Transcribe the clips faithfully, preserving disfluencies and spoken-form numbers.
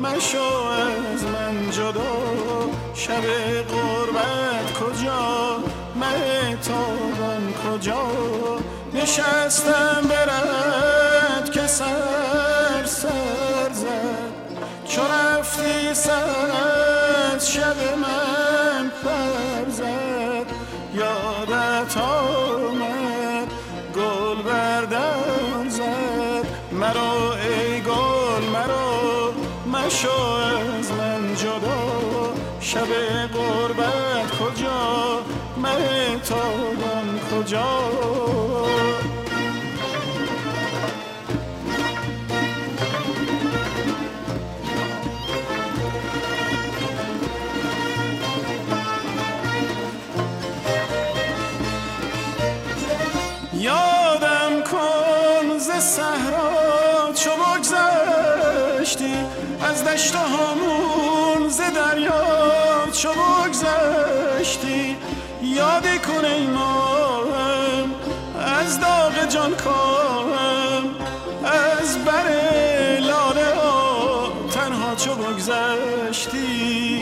مشو از من جدا، شب غربت کجا، مهتابان کجا، نشستم برد که سر سر زد، چو رفتی سر از شب من پر زد، یادت آمد گل بردر زد، مرا ای گل مرا مشو از من جدا، شب غربت کجا، مهتابان کجا. یادم کن ز صحرا چو بگذشتی، از دشت هامون ز دریا چو بگذشتی، یادی کن ای ماهم از داغ جان کاهم، از بر لاله ها تنها چو بگذشتی.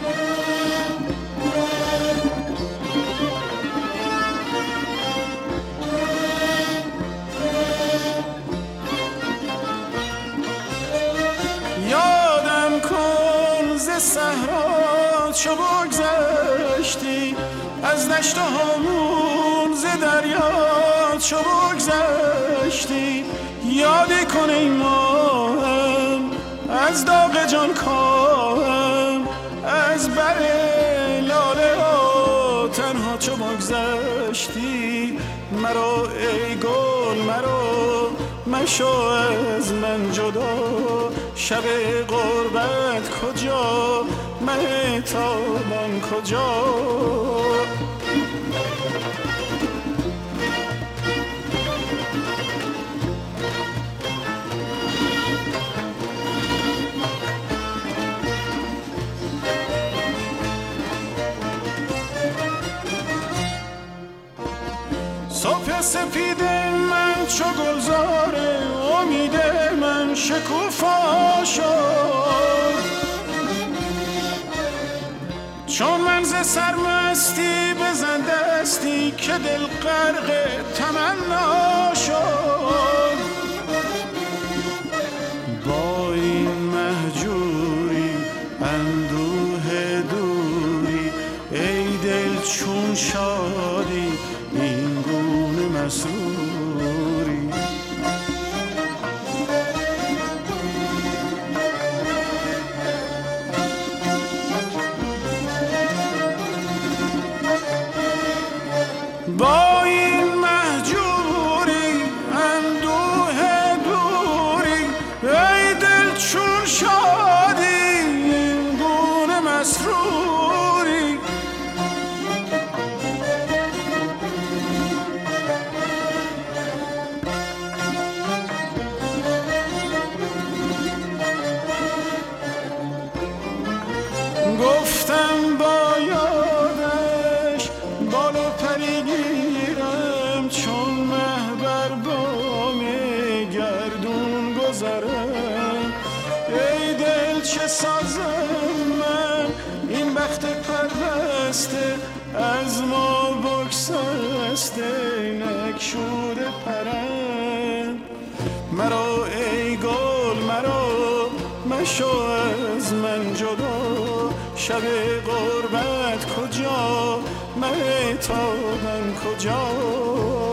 یادم کن ز صحرا چو بگذشتی، از دشت هامون ز دریا چو بگذشتی، یادی کن ای ماهم از داغ جان کاهم، از بر لاله ها تنها چو بگذشتی. مرا ای گل مرا مشو از من جدا، شب غربت کجا، مهتابان کجا. صبح سپید من چو گلزار، امید من شکوفا شد، چون من ز سرمستی بزن دستی که دل غرق تمنا شد. با این مهجوری اندوه دوری، ای دل چون شادی این گونه مسروری. با این مهجوری اندوه دوری، ای دل چون شادی این گونه مسروری. گفتم با یادش بال و پری گیرم، چون مه بر بام گردون گذرم. ای دل چه سازم من این بخت پرسته، از ما بگسسته نکشوده پرم. مرا ای گل مرا مشو از من جدا، شب غربت کجا، مهتابان کجا.